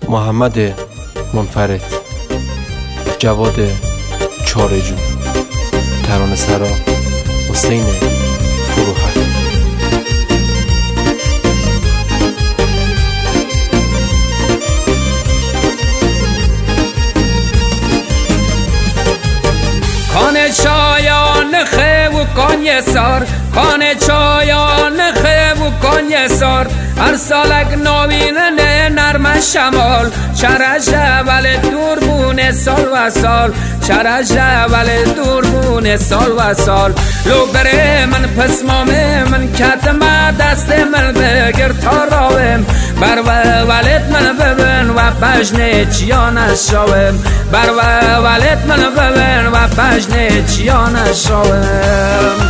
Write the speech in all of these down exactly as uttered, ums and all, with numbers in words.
محمد منفرد، جواد چارجو، ترانه سرا حسین فروخر. خانه چایان خه و کانیه سار، خانه چایان خه و کانیه سار، هر سالک نوینه نرم شمال، چرش اول دور بونه سال و سال، چرش اول دور بونه سال و سال. لو بره من پسمامه من کتم دست من بگر تا راوم، بر ولد من ببن و پجنه چیان شاوم، بر ولد من ببن و پجنه چیان شاوم.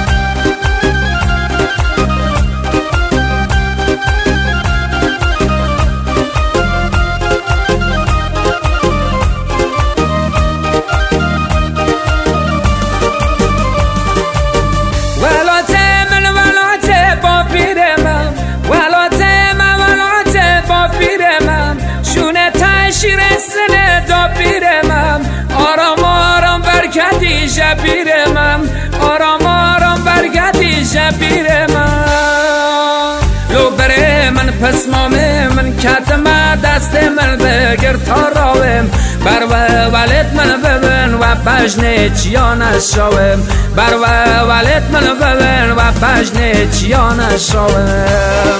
شیرستنه دا پیرمم، آرام آرام برگردی شبیرمم، آرام آرام برگردی شبیرمم. لو بره من پسمامه من کتم دست من بگر تا راوم، بر ولد من ببن و پجنه چیان شاوم، بر ولد من ببن و پجنه چیان شاوم.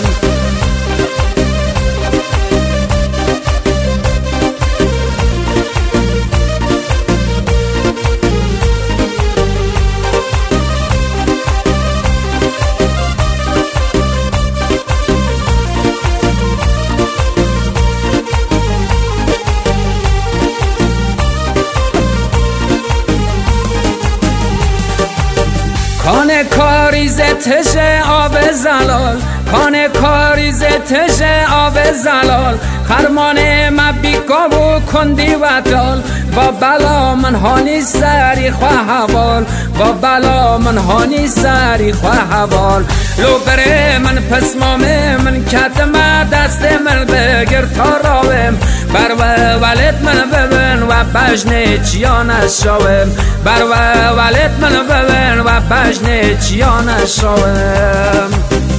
خانه کاریز تشه آب زلال، خانه کاریز تشه آب زلال، خرمان مبیکا و کندی و دال، با بلا من هانی سری خواه حوال، با بلا من هانی سری خواه حوال. لو بره من پسمامه من کتم دست من بگر تا راوم، بر ولد من ببن و پجنه چیان شاوم، بر ولد من ببن و پجنه چیان شاوم.